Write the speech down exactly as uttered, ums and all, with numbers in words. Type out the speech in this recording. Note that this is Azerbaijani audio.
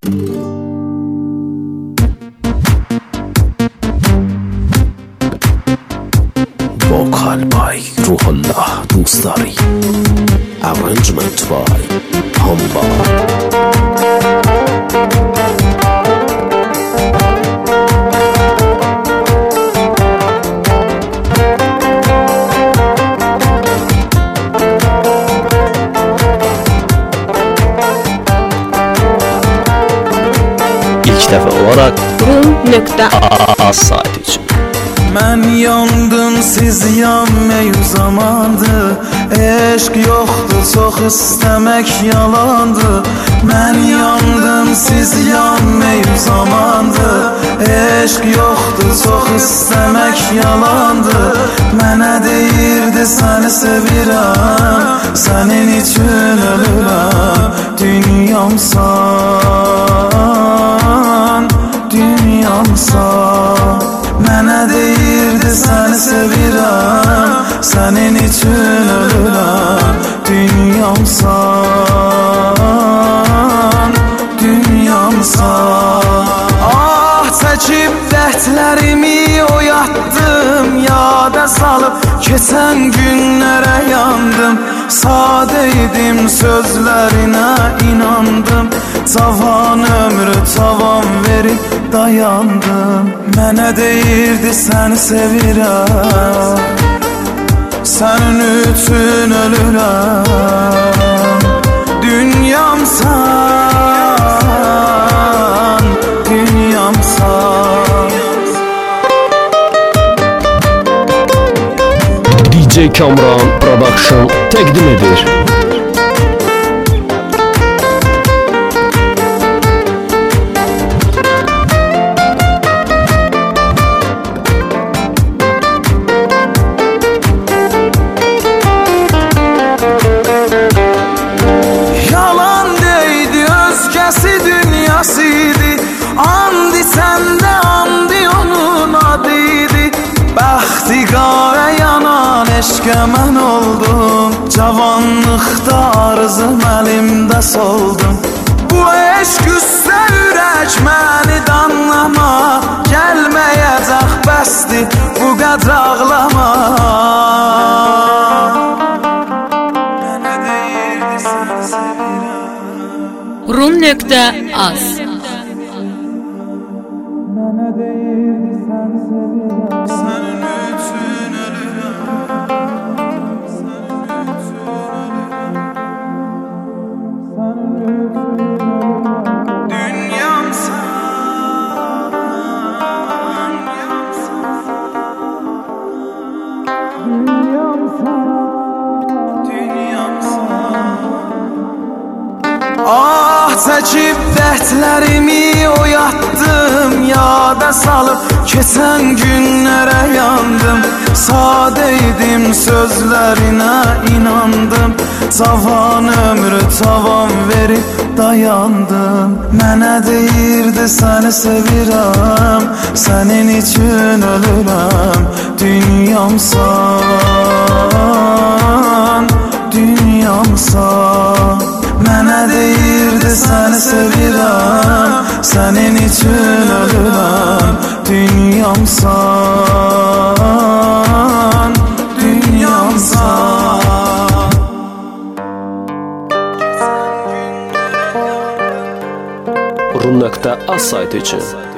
Vokal by Ruhullah Dostari, arrangement by Hamba. İlk dəfə olaraq rum.az saytı üçün. Mən yandım, siz yanmayı zamandı. Eşq yoxdur, çox istəmək yalandı. Mən yandım, siz yanmayı zamandı. Eşq yoxdur, çox istəmək yalandı. Mənə deyirdi, səni sevirəm, sənin üçün ölürəm. Dünyamsan, dünyamsan. Mənə deyirdi, səni sevirəm, sənin üçün ölürəm. Dünyamsan, dünyamsan. Ah, çəkib dərdlərimi oyatdım, yada salıb keçən günlərə yandım. Sadə idim, sözlərinə inandım. Cavan ömrü tavan verib dayandım. Mənə deyirdi, səni sevirəm, sənin üçün ölürəm. Dünyamsan, dünyamsan. D J Kamran Production təqdim edir. Andi səndə, andi onun adıydı. Bəxtiqara yanan eşqə mən oldum. Cavanlıqda arzım əlimdə soldum. Bu eşq üstə ürək məni danlama. Gəlməyəcək bəsdir bu qədr ağlama. Mənə deyirdi, səni sevirəm. rum.az Mənə deyirdi, səni sevirəm, sənin üçün ölürəm, sənin üçün ölürəm, sənin üçün ölürəm. Dünyamsan, dünyamsan, dünyamsan. Ah, çəkib dərdlərimi oyatdım, yada salıb keçən günlərə yandım. Sadə idim, sözlərinə inandım. Cavan ömrü tavan verib dayandım. Mənə deyirdi, səni sevirəm, sənin üçün ölürəm. Dünyamsan, dünyamsan. Mənə deyirdi, səni sevirəm, sənin üçün ölürəm. Dünyamsan, dünyamsan. rum.az saytı üçün.